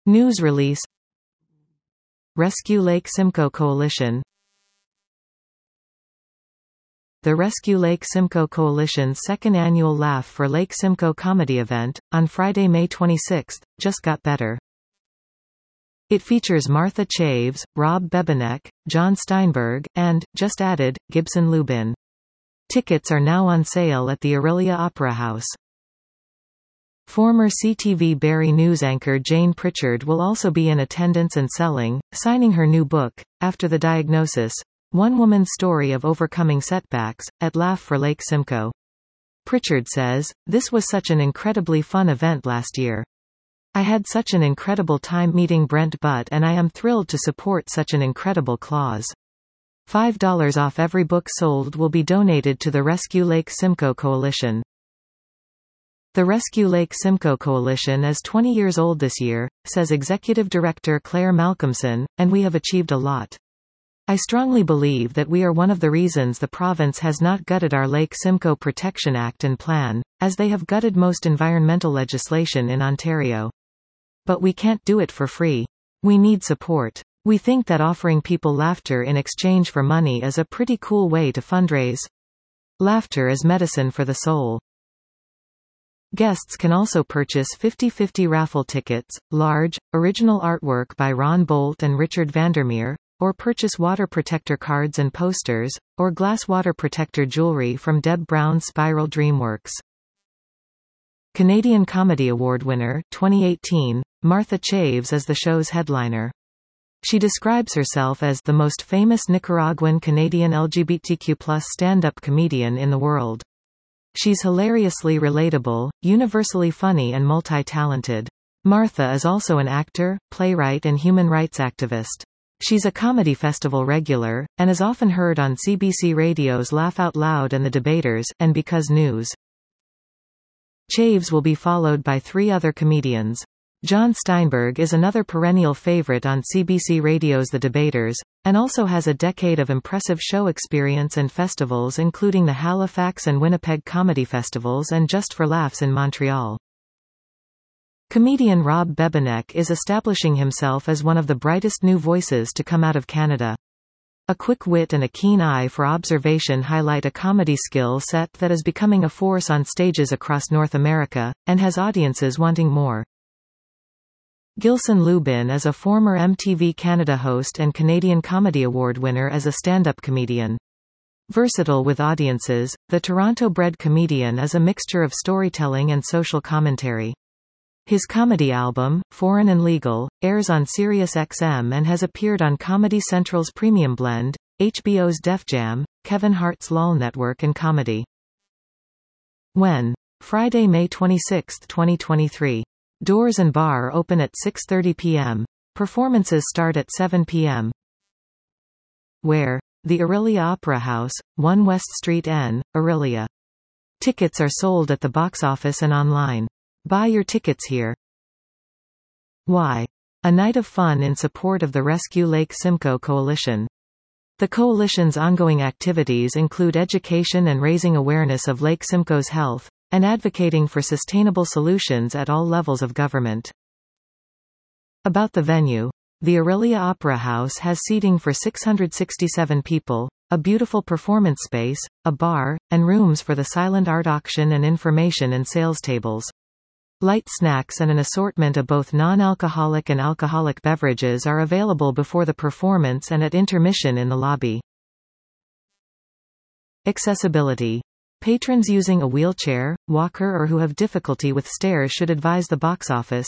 News release. Rescue Lake Simcoe Coalition. The Rescue Lake Simcoe Coalition's second annual Laugh for Lake Simcoe comedy event, on Friday, May 26, just got better. It features Martha Chaves, Rob Bebenek, Jon Steinberg, and, just added, Gibson Lubin. Tickets are now on sale at the Aurelia Opera House. Former CTV Barry News anchor Jane Pritchard will also be in attendance and signing her new book, After the Diagnosis, One Woman's Story of Overcoming Setbacks, at Laugh for Lake Simcoe. Pritchard says, "This was such an incredibly fun event last year. I had such an incredible time meeting Brent Butt, and I am thrilled to support such an incredible cause. $5 off every book sold will be donated to the Rescue Lake Simcoe Coalition." The Rescue Lake Simcoe Coalition is 20 years old this year, says Executive Director Claire Malcolmson, and we have achieved a lot. I strongly believe that we are one of the reasons the province has not gutted our Lake Simcoe Protection Act and Plan, as they have gutted most environmental legislation in Ontario. But we can't do it for free. We need support. We think that offering people laughter in exchange for money is a pretty cool way to fundraise. Laughter is medicine for the soul. Guests can also purchase 50/50 raffle tickets, large, original artwork by Ron Bolt and Richard Vandermeer, or purchase water protector cards and posters, or glass water protector jewelry from Deb Brown's Spiral Dreamworks. Canadian Comedy Award winner 2018, Martha Chaves is the show's headliner. She describes herself as the most famous Nicaraguan Canadian LGBTQ+ stand-up comedian in the world. She's hilariously relatable, universally funny and multi-talented. Martha is also an actor, playwright and human rights activist. She's a comedy festival regular, and is often heard on CBC Radio's Laugh Out Loud and The Debaters, and Because News. Chaves will be followed by 3 other comedians. Jon Steinberg is another perennial favorite on CBC Radio's The Debaters, and also has a decade of impressive show experience and festivals including the Halifax and Winnipeg Comedy Festivals and Just for Laughs in Montreal. Comedian Rob Bebenek is establishing himself as one of the brightest new voices to come out of Canada. A quick wit and a keen eye for observation highlight a comedy skill set that is becoming a force on stages across North America, and has audiences wanting more. Gilson Lubin is a former MTV Canada host and Canadian Comedy Award winner as a stand-up comedian. Versatile with audiences, the Toronto-bred comedian is a mixture of storytelling and social commentary. His comedy album, Foreign and Legal, airs on SiriusXM and has appeared on Comedy Central's Premium Blend, HBO's Def Jam, Kevin Hart's LOL Network and Comedy. When? Friday, May 26, 2023. Doors and bar open at 6:30 p.m. Performances start at 7 p.m. Where? The Aurelia Opera House, 1 West Street N, Aurelia. Tickets are sold at the box office and online. Buy your tickets here. Why? A night of fun in support of the Rescue Lake Simcoe Coalition. The coalition's ongoing activities include education and raising awareness of Lake Simcoe's health, and advocating for sustainable solutions at all levels of government. About the venue. The Aurelia Opera House has seating for 667 people, a beautiful performance space, a bar, and rooms for the silent art auction and information and sales tables. Light snacks and an assortment of both non-alcoholic and alcoholic beverages are available before the performance and at intermission in the lobby. Accessibility. Patrons using a wheelchair, walker or who have difficulty with stairs should advise the box office,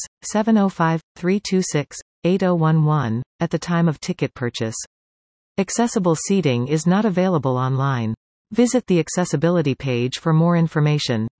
705-326-8011, at the time of ticket purchase. Accessible seating is not available online. Visit the accessibility page for more information.